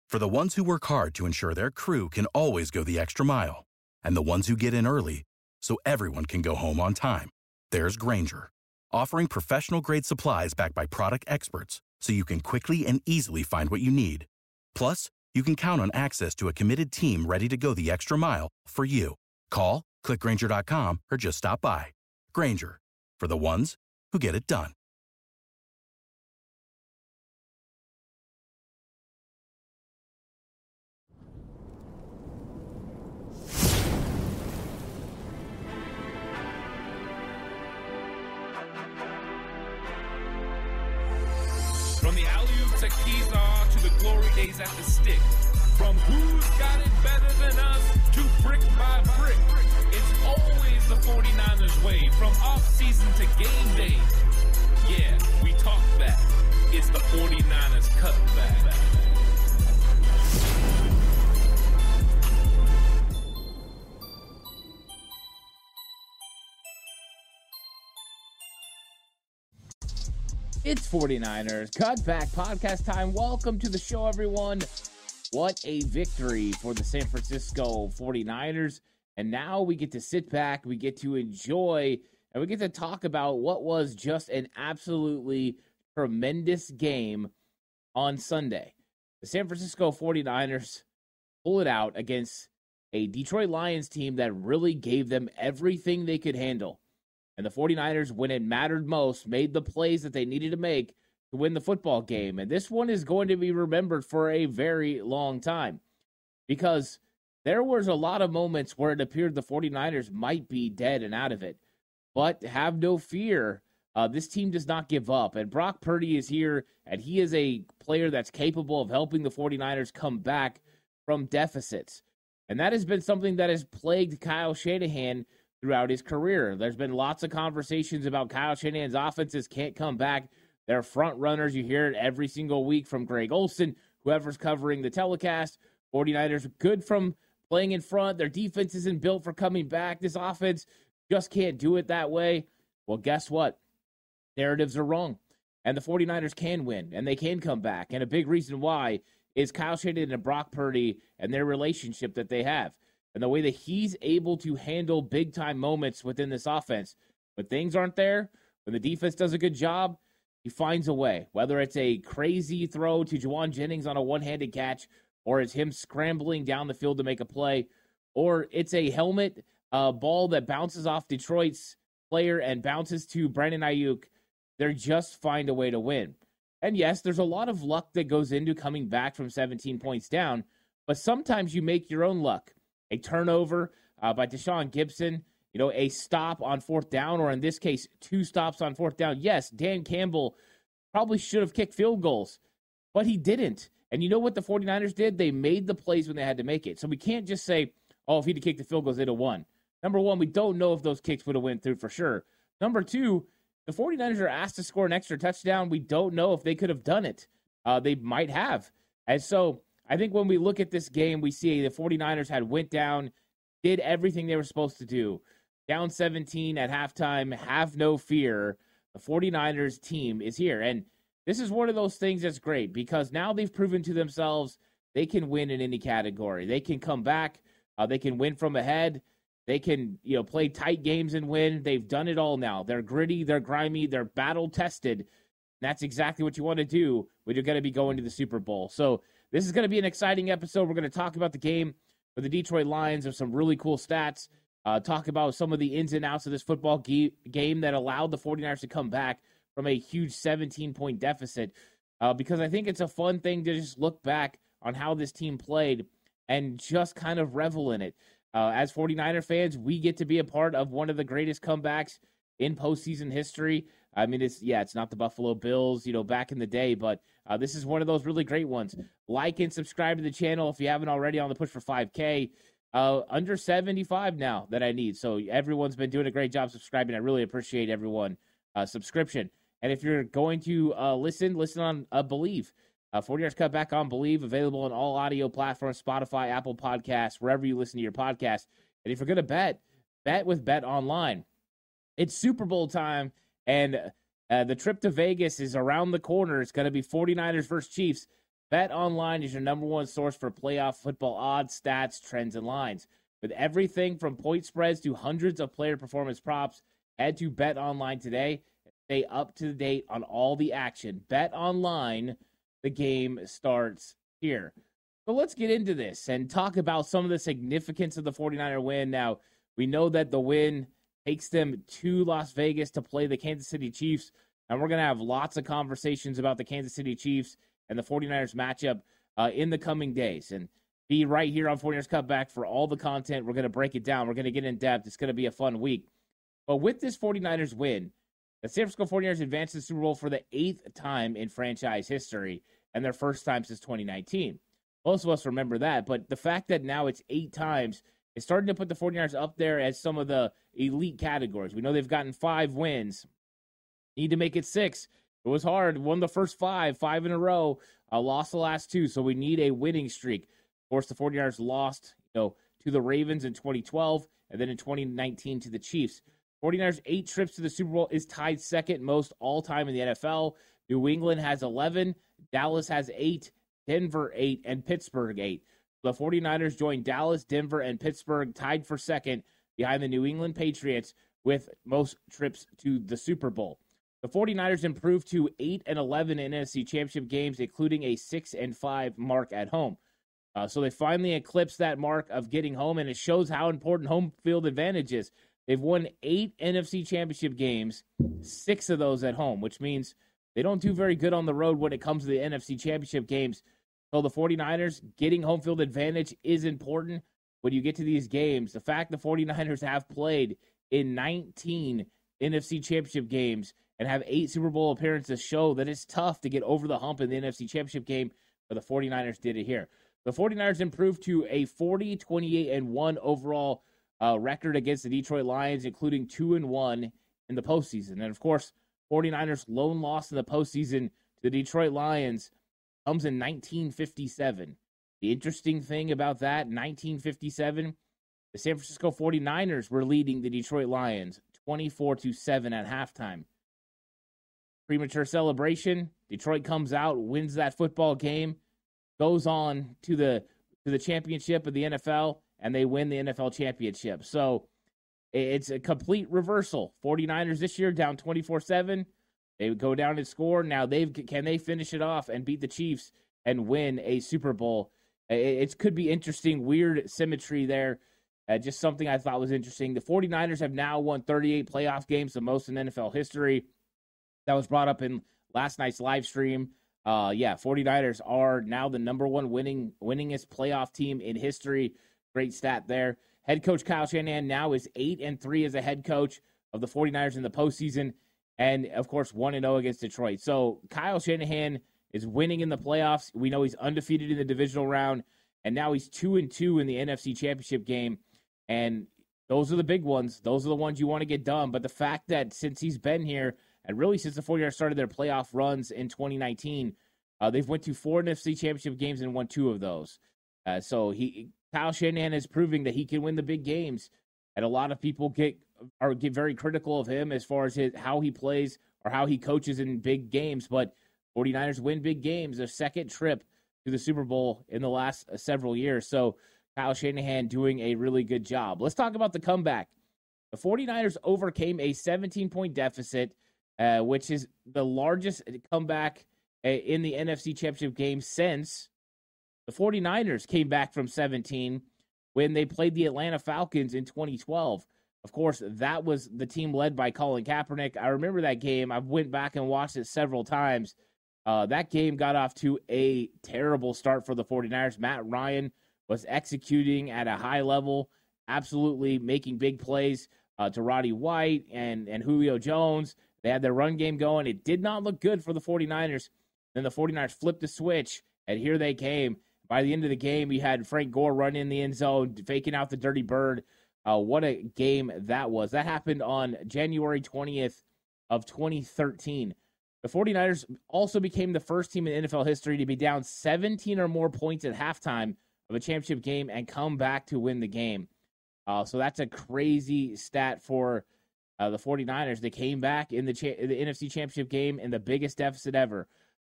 For the ones who work hard to ensure their crew can always go the extra mile, and the ones who get in early so everyone can go home on time, there's Grainger, offering professional-grade supplies backed by product experts so you can quickly and easily find what you need. Plus, you can count on access to a committed team ready to go the extra mile for you. Call, click Grainger.com, or just stop by. Grainger, for the ones who get it done. From the alley-oop to Kezar to the glory days at the stick. From who's got it better than us to brick by brick. It's always the 49ers way. From off-season to game day. Yeah, we talk that. It's the 49ers cutback. It's 49ers Cutback Podcast time. Welcome to the show, everyone. What a victory for the San Francisco 49ers. And now we get to sit back, we get to enjoy, and we get to talk about what was just an absolutely tremendous game on Sunday. The San Francisco 49ers pull it out against a Detroit Lions team that really gave them everything they could handle. And the 49ers, when it mattered most, made the plays that they needed to make to win the football game. And this one is going to be remembered for a very long time because there was a lot of moments where it appeared the 49ers might be dead and out of it. But have no fear, this team does not give up. And Brock Purdy is here, and he is a player that's capable of helping the 49ers come back from deficits. And that has been something that has plagued Kyle Shanahan throughout his career. There's been lots of conversations about Kyle Shanahan's offenses can't come back. They're front runners. You hear it every single week from Greg Olsen, whoever's covering the telecast. 49ers are good from playing in front. Their defense isn't built for coming back. This offense just can't do it that way. Well, guess what? Narratives are wrong. And the 49ers can win, and they can come back. And a big reason why is Kyle Shanahan and Brock Purdy and their relationship that they have. And the way that he's able to handle big-time moments within this offense. When things aren't there, when the defense does a good job, he finds a way. Whether it's a crazy throw to Juwan Jennings on a one-handed catch, or it's him scrambling down the field to make a play, or it's a helmet ball that bounces off Detroit's player and bounces to Brandon Ayuk, they just find a way to win. And yes, there's a lot of luck that goes into coming back from 17 points down, but sometimes you make your own luck. A turnover by Deshaun Gibson, a stop on fourth down, or in this case, 2 stops on fourth down. Yes, Dan Campbell probably should have kicked field goals, but he didn't. And you know what the 49ers did? They made the plays when they had to make it. So we can't just say, if he'd have kicked the field goals, they'd have won. Number one, we don't know if those kicks would have went through for sure. Number two, the 49ers are asked to score an extra touchdown. We don't know if they could have done it. They might have. And so I think when we look at this game, we see the 49ers went down, did everything they were supposed to do. Down 17 at halftime, have no fear. The 49ers team is here. And this is one of those things that's great because now they've proven to themselves they can win in any category. They can come back. They can win from ahead. They can, play tight games and win. They've done it all now. They're gritty. They're grimy. They're battle-tested. That's exactly what you want to do when you're going to be going to the Super Bowl. So this is going to be an exciting episode. We're going to talk about the game for the Detroit Lions of some really cool stats, talk about some of the ins and outs of this football game that allowed the 49ers to come back from a huge 17-point deficit, because I think it's a fun thing to just look back on how this team played and just kind of revel in it. As 49er fans, we get to be a part of one of the greatest comebacks in postseason history. I mean, it's not the Buffalo Bills, back in the day, but this is one of those really great ones. Like and subscribe to the channel if you haven't already on the push for 5K. Under 75 now that I need. So everyone's been doing a great job subscribing. I really appreciate everyone subscription. And if you're going to listen on Believe. 49ers Cutback on Believe, available on all audio platforms, Spotify, Apple Podcasts, wherever you listen to your podcast. And if you're going to bet with Bet Online. It's Super Bowl time, and the trip to Vegas is around the corner. It's going to be 49ers versus Chiefs. BetOnline is your number one source for playoff football odds, stats, trends, and lines. With everything from point spreads to hundreds of player performance props, head to BetOnline today and stay up to date on all the action. BetOnline, the game starts here. So let's get into this and talk about some of the significance of the 49er win. Now, we know that the win takes them to Las Vegas to play the Kansas City Chiefs, and we're going to have lots of conversations about the Kansas City Chiefs and the 49ers matchup in the coming days. And be right here on 49ers Cutback for all the content. We're going to break it down. We're going to get in depth. It's going to be a fun week. But with this 49ers win, the San Francisco 49ers advanced to the Super Bowl for the 8th time in franchise history and their first time since 2019. Most of us remember that, but the fact that now it's 8 times is starting to put the 49ers up there as some of the elite categories. We know they've gotten 5 wins. Need to make it 6. It was hard. Won the first 5 in a row, lost the last 2, so we need a winning streak. Of course, the 49ers lost to the Ravens in 2012, and then in 2019 to the Chiefs. 49ers' 8 trips to the Super Bowl is tied second most all-time in the NFL. New England has 11, Dallas has 8, Denver 8, and Pittsburgh 8. The 49ers joined Dallas, Denver, and Pittsburgh tied for second behind the New England Patriots with most trips to the Super Bowl. The 49ers improved to 8-11 in NFC Championship games, including a 6-5 mark at home. So they finally eclipsed that mark of getting home, and it shows how important home field advantage is. They've won 8 NFC Championship games, 6 of those at home, which means they don't do very good on the road when it comes to the NFC Championship games. So the 49ers, getting home field advantage is important when you get to these games. The fact the 49ers have played in 19 NFC Championship games and have 8 Super Bowl appearances show that it's tough to get over the hump in the NFC Championship game, but the 49ers did it here. The 49ers improved to a 40-28-1 overall record against the Detroit Lions, including 2-1 in the postseason. And, of course, 49ers' lone loss in the postseason to the Detroit Lions comes in 1957. The interesting thing about that, 1957, the San Francisco 49ers were leading the Detroit Lions 24-7 at halftime. Premature celebration. Detroit comes out, wins that football game, goes on to the championship of the NFL, and they win the NFL championship. So it's a complete reversal. 49ers this year down 24-7. They would go down and score. Now can they finish it off and beat the Chiefs and win a Super Bowl? It could be interesting, weird symmetry there. Just something I thought was interesting. The 49ers have now won 38 playoff games, the most in NFL history. That was brought up in last night's live stream. 49ers are now the number one winningest playoff team in history. Great stat there. Head coach Kyle Shanahan now is 8-3 as a head coach of the 49ers in the postseason. And, of course, 1-0 against Detroit. So Kyle Shanahan is winning in the playoffs. We know he's undefeated in the divisional round. And now he's 2-2 in the NFC Championship game. And those are the big ones. Those are the ones you want to get done. But the fact that since he's been here, and really since the 49ers started their playoff runs in 2019, they've went to 4 NFC Championship games and won 2 of those. So Kyle Shanahan is proving that he can win the big games. And a lot of people get very critical of him as far as how he plays or how he coaches in big games. But 49ers win big games, their second trip to the Super Bowl in the last several years. So Kyle Shanahan doing a really good job. Let's talk about the comeback. The 49ers overcame a 17-point deficit, which is the largest comeback in the NFC Championship game since the 49ers came back from 17 when they played the Atlanta Falcons in 2012. Of course, that was the team led by Colin Kaepernick. I remember that game. I went back and watched it several times. That game got off to a terrible start for the 49ers. Matt Ryan was executing at a high level, absolutely making big plays to Roddy White and Julio Jones. They had their run game going. It did not look good for the 49ers. Then the 49ers flipped the switch, and here they came. By the end of the game, you had Frank Gore run in the end zone, faking out the dirty bird. What a game that was. That happened on January 20th of 2013. The 49ers also became the first team in NFL history to be down 17 or more points at halftime of a championship game and come back to win the game. So that's a crazy stat for the 49ers. They came back in the NFC Championship game in the biggest deficit ever.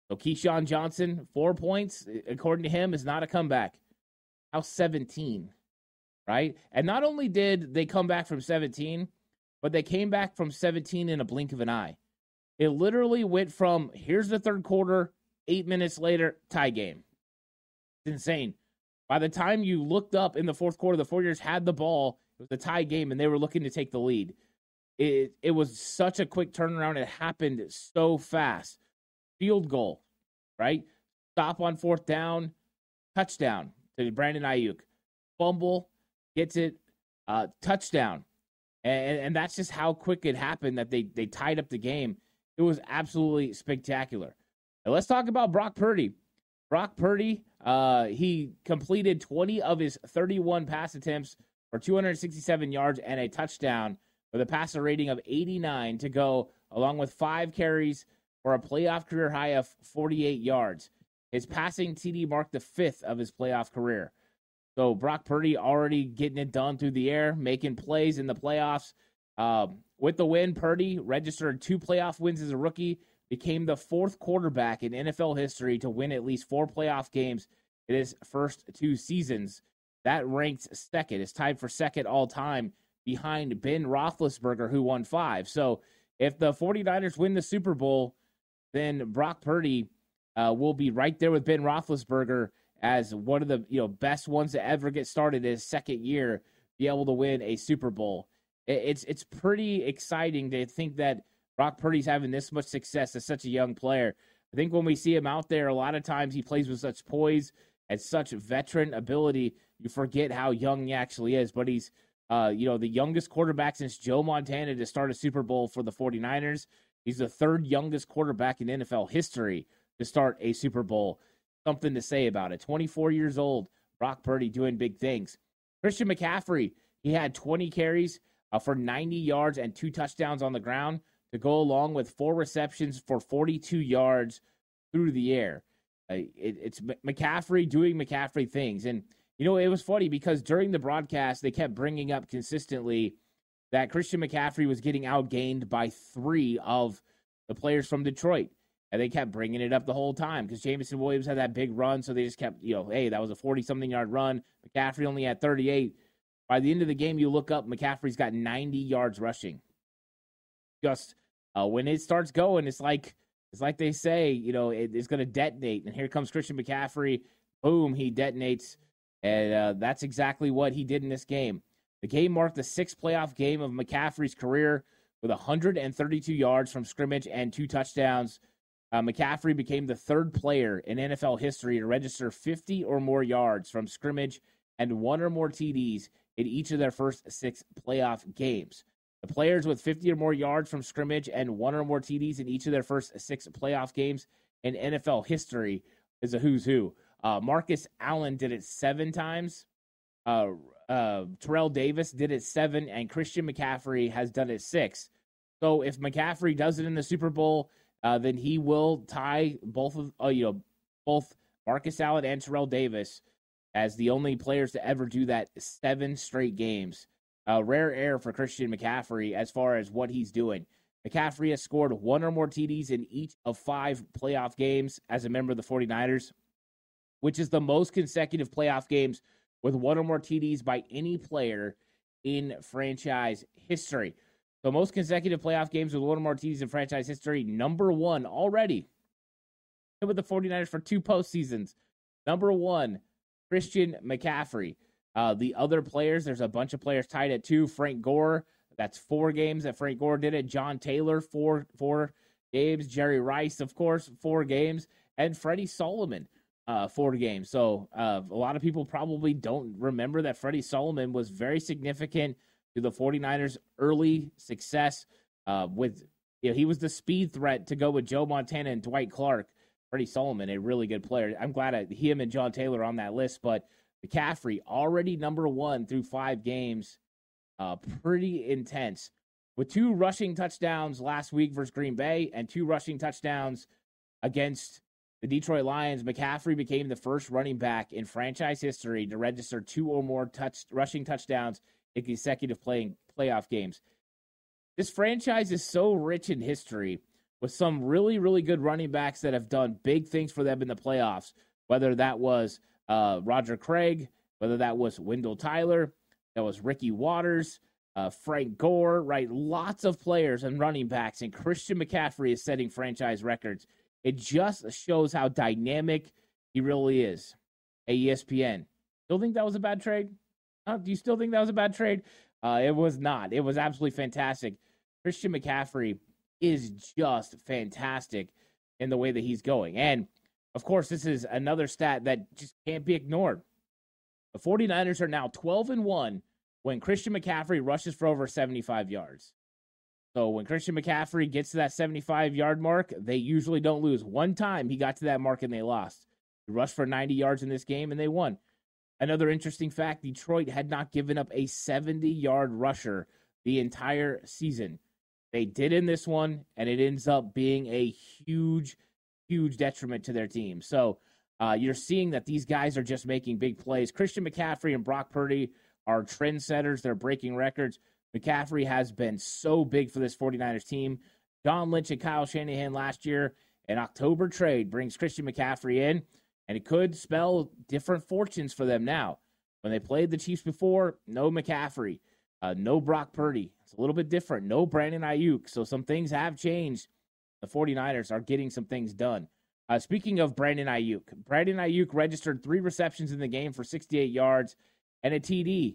So Keyshawn Johnson, 4 points, according to him, is not a comeback. How 17, right? And not only did they come back from 17, but they came back from 17 in a blink of an eye. It literally went from, here's the third quarter, 8 minutes later, tie game. It's insane. By the time you looked up in the fourth quarter, the 49ers had the ball. It was a tie game, and they were looking to take the lead. It was such a quick turnaround. It happened so fast. Field goal, right? Stop on fourth down, touchdown to Brandon Ayuk. Fumble, gets it, touchdown. And that's just how quick it happened that they tied up the game. It was absolutely spectacular. Now let's talk about Brock Purdy. Brock Purdy, he completed 20 of his 31 pass attempts for 267 yards and a touchdown with a passer rating of 89 to go, along with 5 carries for a playoff career high of 48 yards. His passing TD marked the 5th of his playoff career. So Brock Purdy already getting it done through the air, making plays in the playoffs. With the win, Purdy registered 2 playoff wins as a rookie, became the 4th quarterback in NFL history to win at least 4 playoff games in his first 2 seasons. That ranks second. It's tied for second all time behind Ben Roethlisberger, who won 5. So if the 49ers win the Super Bowl, then Brock Purdy will be right there with Ben Roethlisberger as one of the best ones to ever get started in his second year, be able to win a Super Bowl. It's pretty exciting to think that Brock Purdy's having this much success as such a young player. I think when we see him out there, a lot of times he plays with such poise and such veteran ability, you forget how young he actually is. But he's the youngest quarterback since Joe Montana to start a Super Bowl for the 49ers. He's the 3rd youngest quarterback in NFL history to start a Super Bowl. Something to say about it. 24 years old, Brock Purdy doing big things. Christian McCaffrey, he had 20 carries for 90 yards and 2 touchdowns on the ground to go along with 4 receptions for 42 yards through the air. It's McCaffrey doing McCaffrey things. And, it was funny because during the broadcast, they kept bringing up consistently that Christian McCaffrey was getting outgained by 3 of the players from Detroit. And they kept bringing it up the whole time because Jameson Williams had that big run, so they just kept, hey, that was a 40-something yard run. McCaffrey only had 38. By the end of the game, you look up, McCaffrey's got 90 yards rushing. Just when it starts going, it's like they say, it's going to detonate. And here comes Christian McCaffrey. Boom, he detonates. And that's exactly what he did in this game. The game marked the 6th playoff game of McCaffrey's career with 132 yards from scrimmage and 2 touchdowns. McCaffrey became the 3rd player in NFL history to register 50 or more yards from scrimmage and 1 or more TDs in each of their first 6 playoff games. The players with 50 or more yards from scrimmage and 1 or more TDs in each of their first 6 playoff games in NFL history is a who's who. Marcus Allen did it 7 times. Terrell Davis did it 7, and Christian McCaffrey has done it 6. So if McCaffrey does it in the Super Bowl, then he will tie both Marcus Allen and Terrell Davis as the only players to ever do that 7 straight games. Rare air for Christian McCaffrey as far as what he's doing. McCaffrey has scored 1 or more TDs in each of 5 playoff games as a member of the 49ers, which is the most consecutive playoff games with 1 or more TDs by any player in franchise history. So most consecutive playoff games with 1 or more TDs in franchise history, number 1 already. With the 49ers for 2 postseasons. Number 1, Christian McCaffrey. The other players, there's a bunch of players tied at 2. Frank Gore, that's 4 games that Frank Gore did it. John Taylor, 4 games. Jerry Rice, of course, 4 games. And Freddie Solomon, 4 games. So a lot of people probably don't remember that Freddie Solomon was very significant to the 49ers' early success he was the speed threat to go with Joe Montana and Dwight Clark. Freddie Solomon, a really good player. I'm glad him and John Taylor are on that list, but McCaffrey already number 1 through 5 games. Pretty intense. With 2 rushing touchdowns last week versus Green Bay and 2 rushing touchdowns against the Detroit Lions, McCaffrey became the first running back in franchise history to register 2 or more rushing touchdowns in consecutive playoff games. This franchise is so rich in history with some really, really good running backs that have done big things for them in the playoffs, whether that was Roger Craig, whether that was Wendell Tyler, that was Ricky Waters, Frank Gore, right? Lots of players and running backs, and Christian McCaffrey is setting franchise records. It just shows how dynamic he really is. ESPN. Still think that was a bad trade? Do you still think that was a bad trade? It was not. It was absolutely fantastic. Christian McCaffrey is just fantastic in the way that he's going. And, of course, this is another stat that just can't be ignored. The 49ers are now 12-1 when Christian McCaffrey rushes for over 75 yards. So when Christian McCaffrey gets to that 75-yard mark, they usually don't lose. One time he got to that mark and they lost. He rushed for 90 yards in this game and they won. Another interesting fact, Detroit had not given up a 70-yard rusher the entire season. They did in this one, and it ends up being a huge, huge detriment to their team. So you're seeing that these guys are just making big plays. Christian McCaffrey and Brock Purdy are trendsetters. They're breaking records. McCaffrey has been so big for this 49ers team. John Lynch and Kyle Shanahan last year, an October trade brings Christian McCaffrey in, and it could spell different fortunes for them now. When they played the Chiefs before, no McCaffrey, no Brock Purdy. It's a little bit different. No Brandon Ayuk. So some things have changed. The 49ers are getting some things done. Speaking of Brandon Ayuk registered 3 receptions in the game for 68 yards and a TD.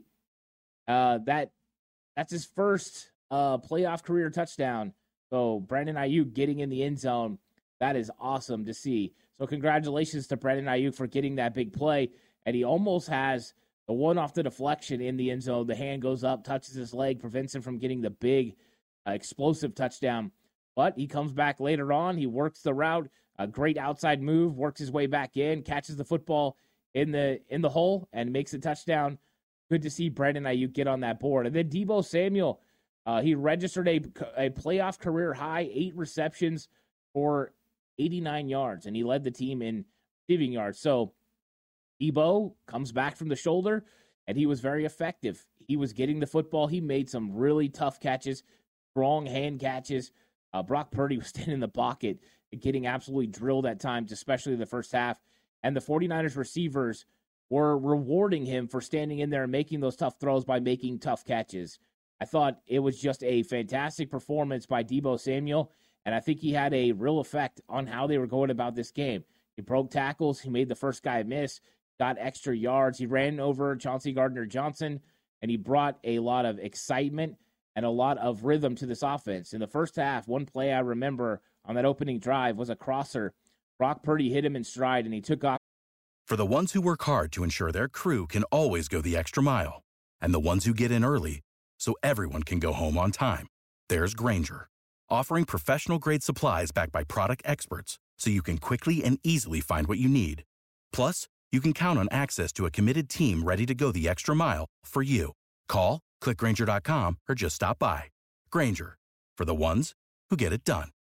That's his first playoff career touchdown. So Brandon Ayuk getting in the end zone, that is awesome to see. So congratulations to Brandon Ayuk for getting that big play. And he almost has the one off the deflection in the end zone. The hand goes up, touches his leg, prevents him from getting the big explosive touchdown. But he comes back later on. He works the route, a great outside move, works his way back in, catches the football in the hole, and makes a touchdown. Good to see Brandon Ayuk get on that board. And then Deebo Samuel, he registered a playoff career high, 8 receptions for 89 yards, and he led the team in receiving yards. So Deebo comes back from the shoulder, and he was very effective. He was getting the football. He made some really tough catches, strong hand catches. Brock Purdy was standing in the pocket, getting absolutely drilled at times, especially in the first half. And the 49ers receivers were rewarding him for standing in there and making those tough throws by making tough catches. I thought it was just a fantastic performance by Deebo Samuel, and I think he had a real effect on how they were going about this game. He broke tackles. He made the first guy miss, got extra yards. He ran over Chauncey Gardner-Johnson, and he brought a lot of excitement and a lot of rhythm to this offense. In the first half, one play I remember on that opening drive was a crosser. Brock Purdy hit him in stride, and he took off. For the ones who work hard to ensure their crew can always go the extra mile, and the ones who get in early so everyone can go home on time, there's Grainger, offering professional-grade supplies backed by product experts so you can quickly and easily find what you need. Plus, you can count on access to a committed team ready to go the extra mile for you. Call, click Grainger.com, or just stop by. Grainger, for the ones who get it done.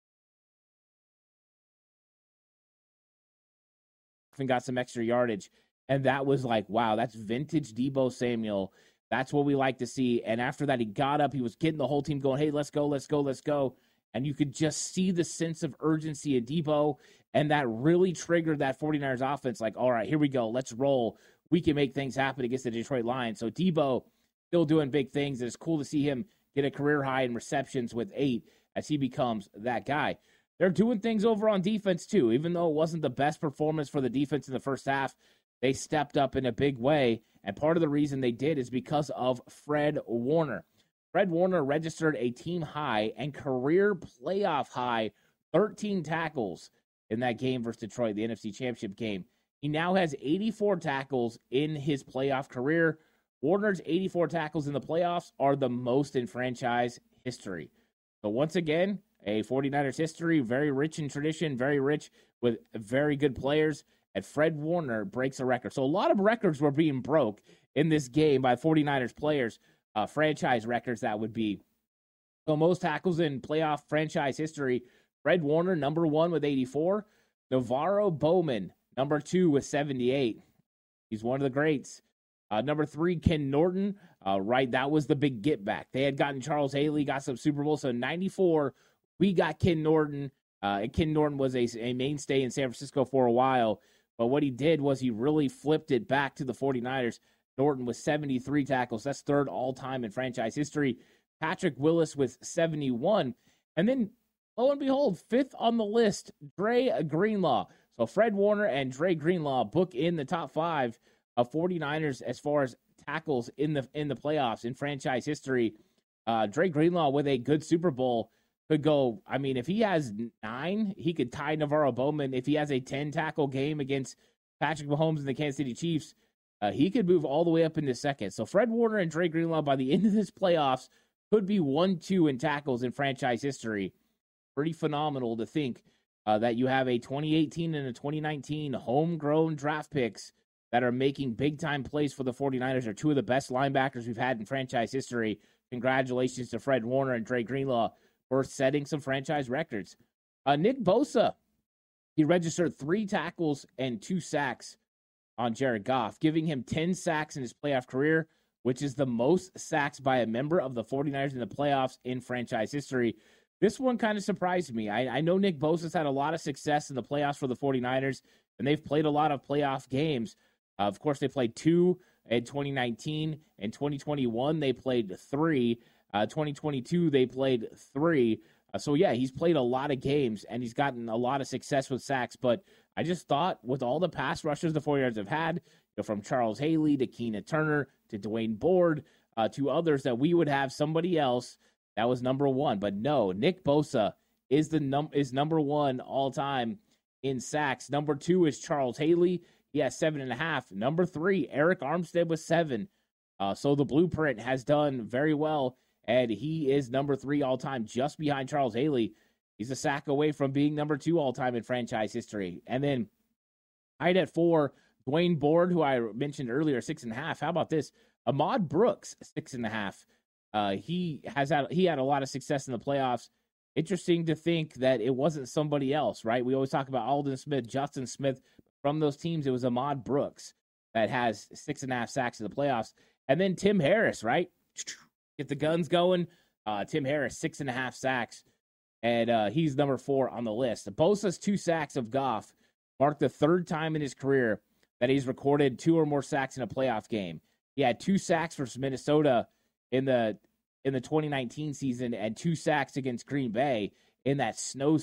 And got some extra yardage, and that was like, wow, that's vintage Deebo Samuel. That's what we like to see. And after that, he got up, he was getting the whole team going, hey, let's go, let's go, let's go. And you could just see the sense of urgency of Deebo, and that really triggered that 49ers offense. Like, all right, here we go, let's roll. We can make things happen against the Detroit Lions. So Deebo still doing big things. It's cool to see him get a career high in receptions with 8 as he becomes that guy. They're doing things over on defense, too. Even though it wasn't the best performance for the defense in the first half, they stepped up in a big way. And part of the reason they did is because of Fred Warner. Fred Warner registered a team high and career playoff high 13 tackles in that game versus Detroit, the NFC Championship game. He now has 84 tackles in his playoff career. Warner's 84 tackles in the playoffs are the most in franchise history. So once again, a 49ers history, very rich in tradition, very rich with very good players, and Fred Warner breaks a record. So a lot of records were being broke in this game by 49ers players, franchise records that would be. So most tackles in playoff franchise history, Fred Warner, number 1 with 84. Navarro Bowman, number 2 with 78. He's one of the greats. Number 3, Ken Norton, right? That was the big get back. They had gotten Charles Haley, got some Super Bowl. So 94 we got Ken Norton. Ken Norton was a mainstay in San Francisco for a while, but what he did was he really flipped it back to the 49ers. Norton with 73 tackles. That's third all-time in franchise history. Patrick Willis with 71. And then, lo and behold, fifth on the list, Dre Greenlaw. So Fred Warner and Dre Greenlaw book in the top 5 of 49ers as far as tackles in the playoffs in franchise history. Dre Greenlaw with a good Super Bowl could go, I mean, if he has 9, he could tie Navarro Bowman. If he has a 10-tackle game against Patrick Mahomes and the Kansas City Chiefs, he could move all the way up into second. So Fred Warner and Dre Greenlaw by the end of this playoffs could be 1-2 in tackles in franchise history. Pretty phenomenal to think that you have a 2018 and a 2019 homegrown draft picks that are making big-time plays for the 49ers. They're two of the best linebackers we've had in franchise history. Congratulations to Fred Warner and Dre Greenlaw for setting some franchise records. Nick Bosa, he registered 3 tackles and 2 sacks on Jared Goff, giving him 10 sacks in his playoff career, which is the most sacks by a member of the 49ers in the playoffs in franchise history. This one kind of surprised me. I know Nick Bosa's had a lot of success in the playoffs for the 49ers, and they've played a lot of playoff games. Of course, they played 2 in 2019. In 2021, they played 3. 2022, they played 3. So, yeah, he's played a lot of games, and he's gotten a lot of success with sacks. But I just thought with all the pass rushers the 49ers have had, from Charles Haley to Keena Turner to Dwayne Board to others, that we would have somebody else that was number 1. But no, Nick Bosa is number 1 all time in sacks. Number 2 is Charles Haley. He has 7.5. Number 3, Eric Armstead with 7. So the blueprint has done very well, and he is number 3 all time, just behind Charles Haley. He's a sack away from being number 2 all time in franchise history. And then tied at 4, Dwayne Board, who I mentioned earlier, 6.5. How about this? Ahmad Brooks, 6.5. He had a lot of success in the playoffs. Interesting to think that it wasn't somebody else, right? We always talk about Aldon Smith, Justin Smith. From those teams, it was Ahmad Brooks that has 6.5 sacks in the playoffs. And then Tim Harris, right? Get the guns going. Tim Harris, 6.5 sacks. And he's number 4 on the list. Bosa's 2 sacks of Goff marked the 3rd time in his career that he's recorded 2 or more sacks in a playoff game. He had 2 sacks versus Minnesota in the 2019 season and 2 sacks against Green Bay in that snow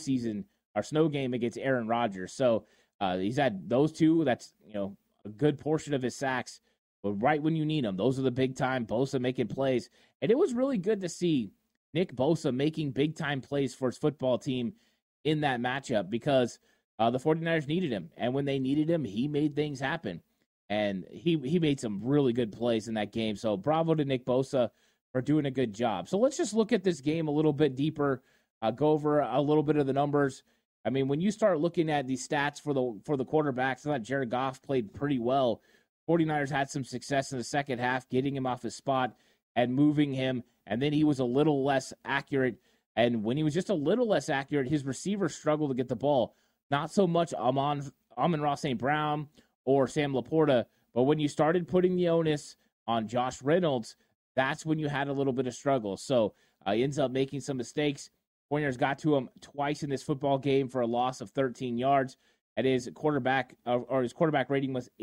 game against Aaron Rodgers. So he's had those 2. That's, a good portion of his sacks, but right when you need them. Those are the big time. Bosa making plays. And it was really good to see Nick Bosa making big time plays for his football team in that matchup because the 49ers needed him. And when they needed him, he made things happen. And he made some really good plays in that game. So bravo to Nick Bosa for doing a good job. So let's just look at this game a little bit deeper, go over a little bit of the numbers. I mean, when you start looking at the stats for the quarterbacks, I thought Jared Goff played pretty well. 49ers had some success in the second half, getting him off his spot and moving him. And then he was a little less accurate. And when he was just a little less accurate, his receivers struggled to get the ball. Not so much Amon-Ra St. Brown or Sam Laporta, but when you started putting the onus on Josh Reynolds, that's when you had a little bit of struggle. So he ends up making some mistakes. 49ers got to him twice in this football game for a loss of 13 yards. And his quarterback rating was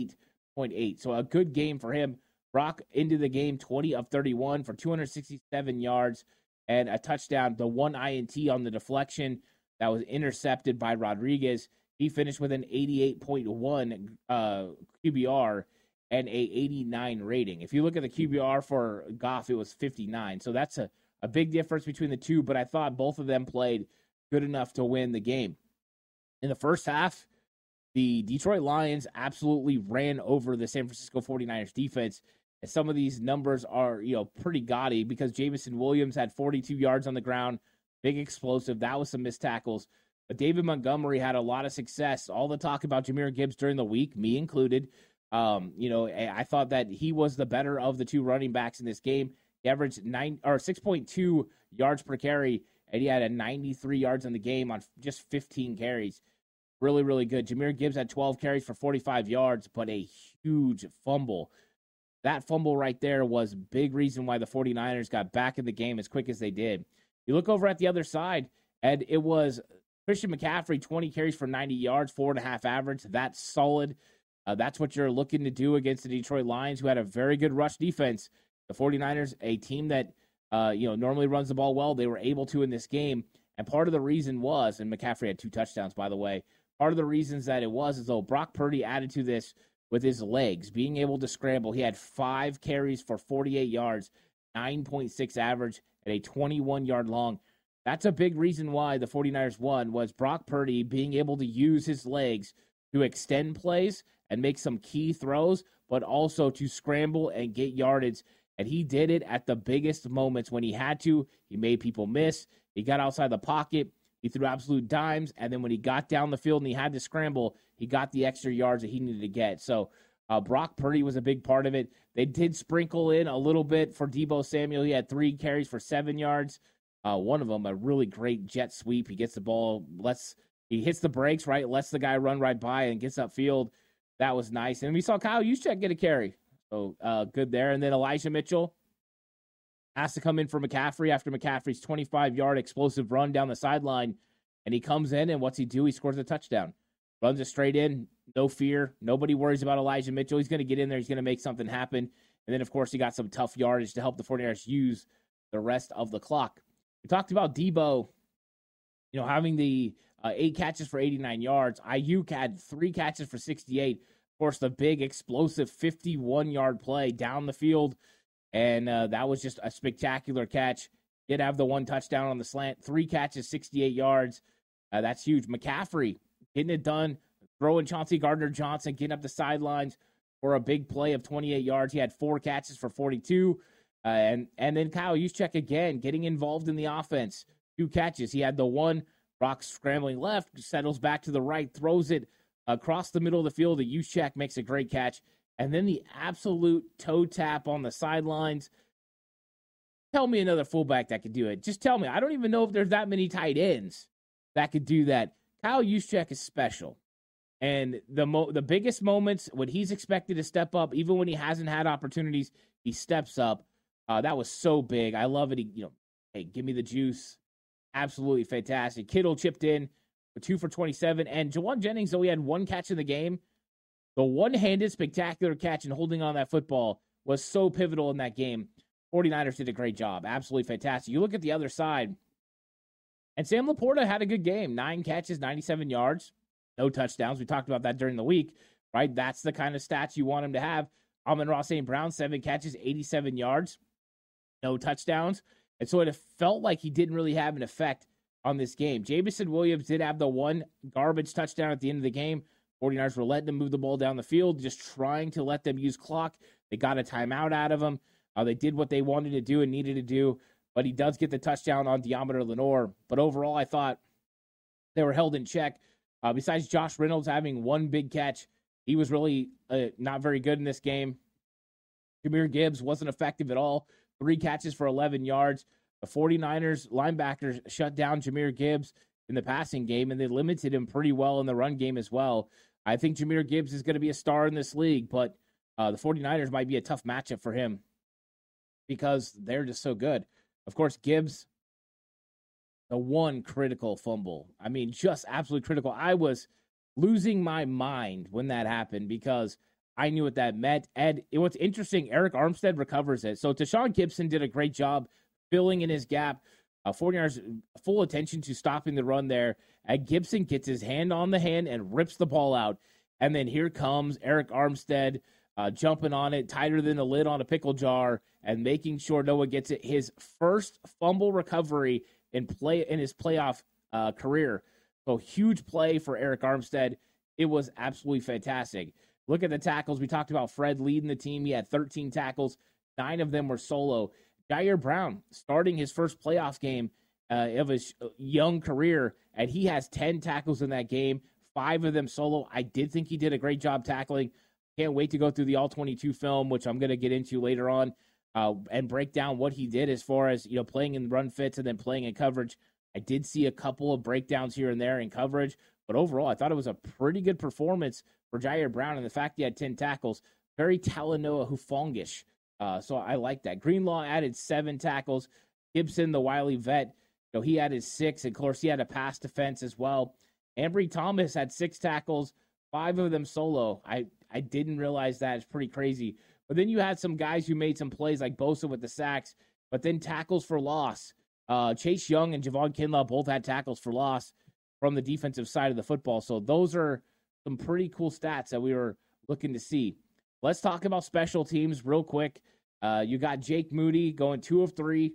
88.8. So a good game for him. Brock into the game 20 of 31 for 267 yards and a touchdown. The 1 INT on the deflection that was intercepted by Rodriguez. He finished with an 88.1 QBR and a 89 rating. If you look at the QBR for Goff, it was 59. So that's a big difference between the two, but I thought both of them played good enough to win the game. In the first half, the Detroit Lions absolutely ran over the San Francisco 49ers defense. And some of these numbers are, pretty gaudy because Jameson Williams had 42 yards on the ground, big explosive. That was some missed tackles. But David Montgomery had a lot of success. All the talk about Jahmyr Gibbs during the week, me included, I thought that he was the better of the 2 running backs in this game. He averaged 6.2 yards per carry, and he had a 93 yards in the game on just 15 carries. Really, really good. Jahmyr Gibbs had 12 carries for 45 yards, but a huge fumble. That fumble right there was a big reason why the 49ers got back in the game as quick as they did. You look over at the other side, and it was Christian McCaffrey, 20 carries for 90 yards, 4.5 average. That's solid. That's what you're looking to do against the Detroit Lions, who had a very good rush defense. The 49ers, a team that normally runs the ball well, they were able to in this game. And part of the reason was, and McCaffrey had 2 touchdowns, by the way, part of the reasons that it was is though Brock Purdy added to this with his legs, being able to scramble. He had 5 carries for 48 yards, 9.6 average, and a 21-yard long. That's a big reason why the 49ers won, was Brock Purdy being able to use his legs to extend plays and make some key throws, but also to scramble and get yardage. And he did it at the biggest moments when he had to. He made people miss. He got outside the pocket. He threw absolute dimes. And then when he got down the field and he had to scramble, he got the extra yards that he needed to get. So Brock Purdy was a big part of it. They did sprinkle in a little bit for Deebo Samuel. He had 3 carries for 7 yards. One of them, a really great jet sweep. He gets the ball, he hits the brakes, right? Lets the guy run right by and gets upfield. That was nice. And we saw Kyle Juszczyk get a carry. So good there. And then Elijah Mitchell has to come in for McCaffrey after McCaffrey's 25-yard explosive run down the sideline. And he comes in, and what's he do? He scores a touchdown. Runs it straight in. No fear. Nobody worries about Elijah Mitchell. He's going to get in there. He's going to make something happen. And then, of course, he got some tough yardage to help the 49ers use the rest of the clock. We talked about Deebo, having the 8 catches for 89 yards. Ayuk had 3 catches for 68. Of course, the big explosive 51-yard play down the field, and that was just a spectacular catch. Did have the 1 touchdown on the slant, 3 catches, 68 yards. That's huge. McCaffrey getting it done, throwing Chauncey Gardner-Johnson, getting up the sidelines for a big play of 28 yards. He had 4 catches for 42. And then Kyle Juszczyk again getting involved in the offense. 2 catches. He had the 1, Brock scrambling left, settles back to the right, throws it across the middle of the field. The Juszczyk makes a great catch. And then the absolute toe tap on the sidelines. Tell me another fullback that could do it. Just tell me. I don't even know if there's that many tight ends that could do that. Kyle Juszczyk is special. And the biggest moments when he's expected to step up, even when he hasn't had opportunities, he steps up. That was so big. I love it. Hey, give me the juice. Absolutely fantastic. Kittle chipped in for 2 for 27. And Jawan Jennings, though he had 1 catch in the game, the one-handed spectacular catch and holding on that football was so pivotal in that game. 49ers did a great job. Absolutely fantastic. You look at the other side, and Sam Laporta had a good game. 9 catches, 97 yards, no touchdowns. We talked about that during the week, right? That's the kind of stats you want him to have. Amon-Ra St. Brown, 7 catches, 87 yards, no touchdowns. And so it felt like he didn't really have an effect on this game. Jameson Williams did have the 1 garbage touchdown at the end of the game. 49ers were letting them move the ball down the field, just trying to let them use clock. They got a timeout out of him. They did what they wanted to do and needed to do, but he does get the touchdown on Deommodore Lenoir. But overall, I thought they were held in check. Besides Josh Reynolds having 1 big catch, he was really not very good in this game. Jahmyr Gibbs wasn't effective at all. 3 catches for 11 yards. The 49ers linebackers shut down Jahmyr Gibbs in the passing game, and they limited him pretty well in the run game as well. I think Jahmyr Gibbs is going to be a star in this league, but the 49ers might be a tough matchup for him because they're just so good. Of course, Gibbs, the 1 critical fumble. I mean, just absolutely critical. I was losing my mind when that happened because I knew what that meant. And what's interesting, Eric Armstead recovers it. So Tashaun Gibson did a great job filling in his gap. 49ers full attention to stopping the run there. And Gibson gets his hand on the hand and rips the ball out. And then here comes Eric Armstead jumping on it, tighter than a lid on a pickle jar, and making sure Noah gets it. His first fumble recovery in his playoff career. So huge play for Eric Armstead. It was absolutely fantastic. Look at the tackles. We talked about Fred leading the team. He had 13 tackles. 9 of them were solo. Jair Brown starting his first playoff game of his young career, and he has 10 tackles in that game, 5 of them solo. I did think he did a great job tackling. Can't wait to go through the All-22 film, which I'm going to get into later on, and break down what he did as far as playing in run fits and then playing in coverage. I did see a couple of breakdowns here and there in coverage, but overall, I thought it was a pretty good performance for Jair Brown, and the fact he had 10 tackles, very Talanoa Hufanga-ish. So I like that. Greenlaw added 7 tackles. Gibson, the wily vet, he had his 6. And of course, he had a pass defense as well. Ambry Thomas had 6 tackles, 5 of them solo. I didn't realize that. It's pretty crazy. But then you had some guys who made some plays like Bosa with the sacks, but then tackles for loss. Chase Young and Javon Kinlaw both had tackles for loss from the defensive side of the football. So those are some pretty cool stats that we were looking to see. Let's talk about special teams real quick. You got Jake Moody going 2 of 3.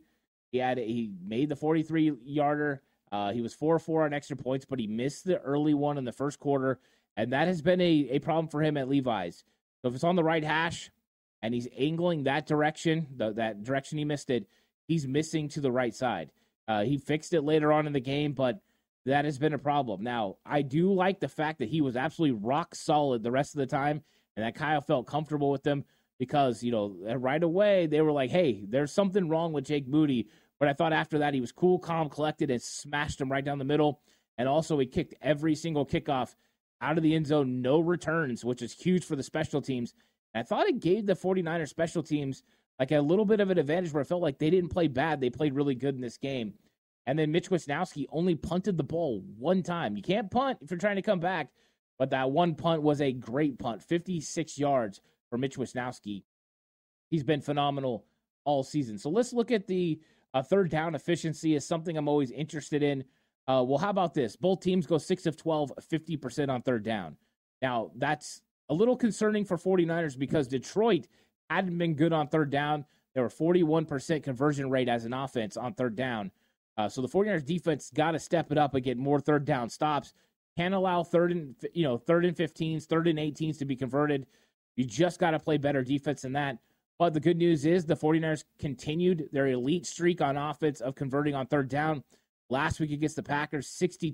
He made the 43-yarder. He was 4-4 on extra points, but he missed the early one in the first quarter, and that has been a problem for him at Levi's. So if it's on the right hash and he's angling that direction, that direction he missed it, he's missing to the right side. He fixed it later on in the game, but that has been a problem. Now, I do like the fact that he was absolutely rock solid the rest of the time, and that Kyle felt comfortable with him because, right away they were like, hey, there's something wrong with Jake Moody. But I thought after that he was cool, calm, collected, and smashed him right down the middle. And also he kicked every single kickoff out of the end zone, no returns, which is huge for the special teams. And I thought it gave the 49ers special teams like a little bit of an advantage where it felt like they didn't play bad. They played really good in this game. And then Mitch Wisnowski only punted the ball 1 time. You can't punt if you're trying to come back, but that one punt was a great punt, 56 yards for Mitch Wisnowski. He's been phenomenal all season. So let's look at the third down efficiency is something I'm always interested in. Well, how about this? Both teams go 6 of 12, 50% on third down. Now, that's a little concerning for 49ers because Detroit hadn't been good on third down. They were 41% conversion rate as an offense on third down. So the 49ers defense got to step it up and get more third down stops. Can't allow third and 15s, third and 18s to be converted. You just got to play better defense than that. But the good news is the 49ers continued their elite streak on offense of converting on third down. Last week against the Packers,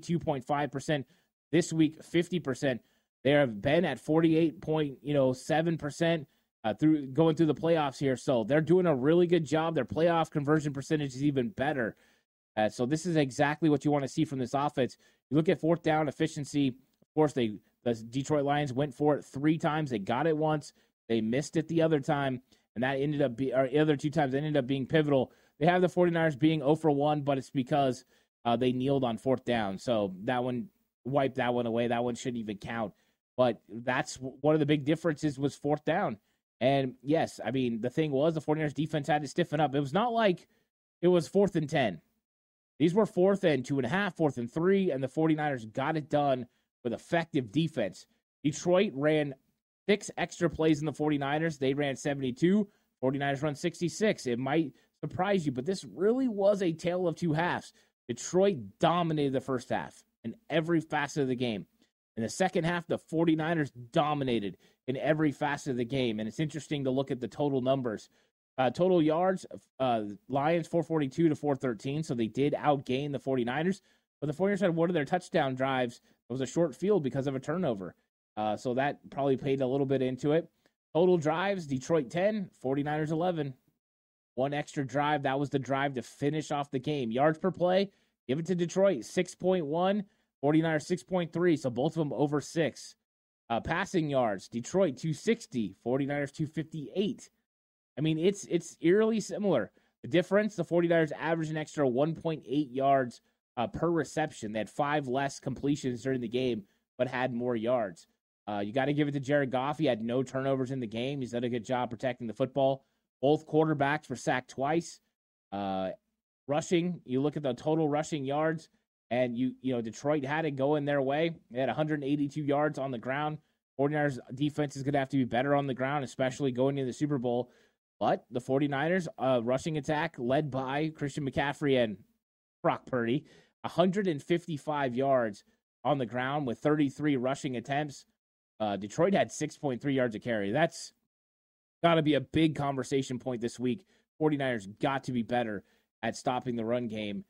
62.5%. This week, 50%. They have been at 48.7% going through the playoffs here. So they're doing a really good job. Their playoff conversion percentage is even better. So this is exactly what you want to see from this offense. You look at fourth down efficiency. Of course, the Detroit Lions went for it 3 times. They got it once. They missed it the other time. And that ended up other 2 times ended up being pivotal. They have the 49ers being 0 for 1, but it's because they kneeled on fourth down. So that one wiped that one away. That one shouldn't even count. But that's one of the big differences was fourth down. And yes, I mean, the thing was the 49ers defense had to stiffen up. It was not like it was 4th and 10. These were 4th and 2.5, 4th and 3, and the 49ers got it done with effective defense. Detroit ran 6 extra plays in the 49ers. They ran 72. 49ers run 66. It might surprise you, but this really was a tale of 2 halves. Detroit dominated the first half in every facet of the game. In the second half, the 49ers dominated in every facet of the game. And it's interesting to look at the total numbers. Total yards, Lions 442 to 413, so they did outgain the 49ers. But the 49ers had one of their touchdown drives. It was a short field because of a turnover. So that probably played a little bit into it. Total drives, Detroit 10, 49ers 11. One extra drive, that was the drive to finish off the game. Yards per play, give it to Detroit, 6.1, 49ers 6.3, so both of them over 6. Passing yards, Detroit 260, 49ers 258. I mean, it's eerily similar. The difference, the 49ers averaged an extra 1.8 yards per reception. They had 5 less completions during the game, but had more yards. You got to give it to Jared Goff. He had no turnovers in the game. He's done a good job protecting the football. Both quarterbacks were sacked twice. Rushing, you look at the total rushing yards, and Detroit had it going their way. They had 182 yards on the ground. 49ers defense is going to have to be better on the ground, especially going into the Super Bowl. But the 49ers rushing attack led by Christian McCaffrey and Brock Purdy, 155 yards on the ground with 33 rushing attempts. Detroit had 6.3 yards a carry. That's got to be a big conversation point this week. 49ers got to be better at stopping the run game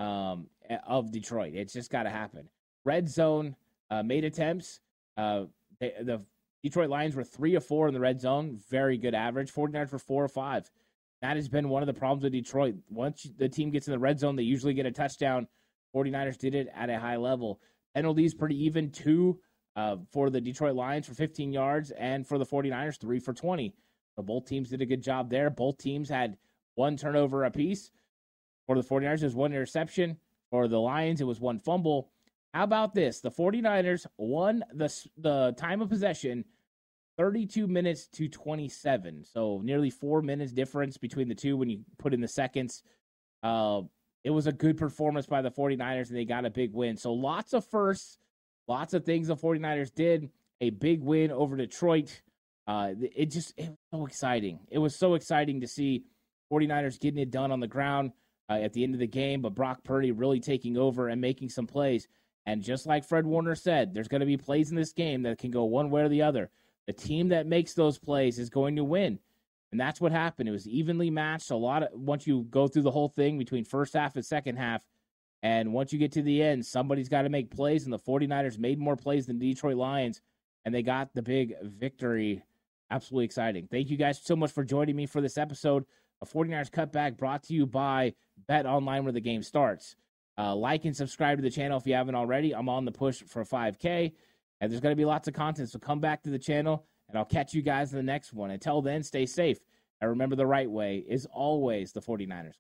of Detroit. It's just got to happen. Red zone made attempts. The Detroit Lions were 3 of 4 in the red zone. Very good average. 49ers were 4 of 5. That has been one of the problems with Detroit. Once the team gets in the red zone, they usually get a touchdown. 49ers did it at a high level. Penalties pretty even. 2 for the Detroit Lions for 15 yards, and for the 49ers, 3 for 20. So both teams did a good job there. Both teams had 1 turnover apiece. For the 49ers, there's 1 interception. For the Lions, it was 1 fumble. How about this? The 49ers won the time of possession 32 minutes to 27. So nearly 4 minutes difference between the two when you put in the seconds. It was a good performance by the 49ers, and they got a big win. So lots of firsts, lots of things the 49ers did. A big win over Detroit. It was so exciting. It was so exciting to see 49ers getting it done on the ground at the end of the game, but Brock Purdy really taking over and making some plays. And just like Fred Warner said, there's going to be plays in this game that can go one way or the other. The team that makes those plays is going to win. And that's what happened. It was evenly matched. Once you go through the whole thing between first half and second half, and once you get to the end, somebody's got to make plays, and the 49ers made more plays than the Detroit Lions, and they got the big victory. Absolutely exciting. Thank you guys so much for joining me for this episode of 49ers Cutback, brought to you by Bet Online, where the game starts. Like and subscribe to the channel if you haven't already. I'm on the push for 5K, and there's going to be lots of content, so come back to the channel, and I'll catch you guys in the next one. Until then, stay safe, and remember the right way is always the 49ers.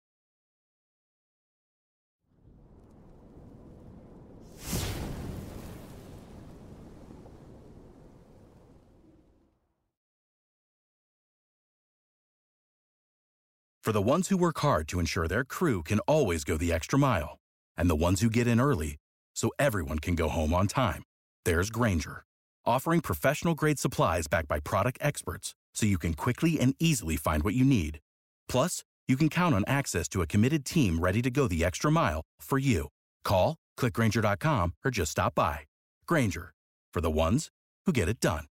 For the ones who work hard to ensure their crew can always go the extra mile, and the ones who get in early so everyone can go home on time, there's Grainger, offering professional-grade supplies backed by product experts so you can quickly and easily find what you need. Plus, you can count on access to a committed team ready to go the extra mile for you. Call, click Grainger.com, or just stop by. Grainger, for the ones who get it done.